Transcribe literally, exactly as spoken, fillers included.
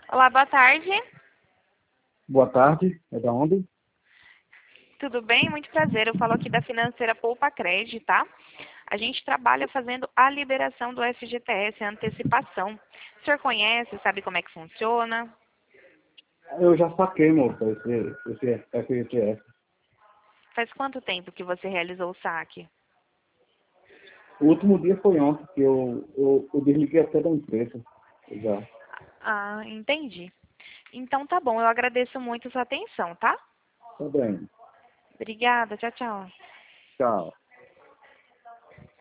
Olá, boa tarde. Boa tarde, é da onde? Tudo bem? Muito prazer. Eu falo aqui da financeira Poupa Cred, tá? A gente trabalha fazendo a liberação do F G T S, a antecipação. O senhor conhece, sabe como é que funciona? Eu já saquei, moça, esse, esse F G T S. Faz quanto tempo que você realizou o saque? O último dia foi ontem, que eu, eu, eu desliguei até da empresa. Já. Ah, entendi. Então tá bom, eu agradeço muito a sua atenção, tá? Tá bem. Obrigada, tchau, tchau. Tchau.